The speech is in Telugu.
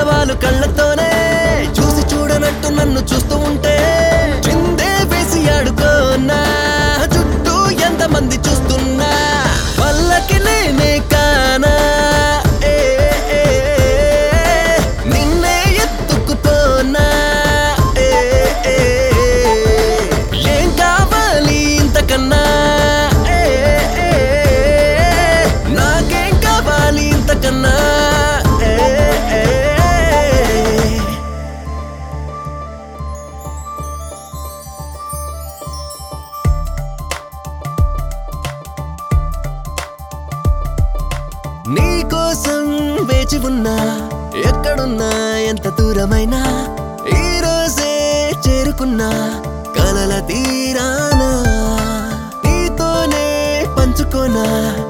వాళ్ళు కళ్ళతోనే చూసి చూడనట్టు నన్ను చూస్తూ ఉంటే చిందే వేసి ఆడుకోనా చుట్టూ ఎంతమంది చూస్తున్నా వాళ్ళకి నేనే కానా నిన్నే ఎత్తుకుపోనా ఏం కావాలి ఇంతకన్నా నాకేం కావాలి ఇంతకన్నా నీకోసం వేచి ఉన్నా ఎక్కడున్నా ఎంత దూరమైనా ఈ రోజే చేరుకున్నా కలల తీరానా నీతోనే పంచుకోనా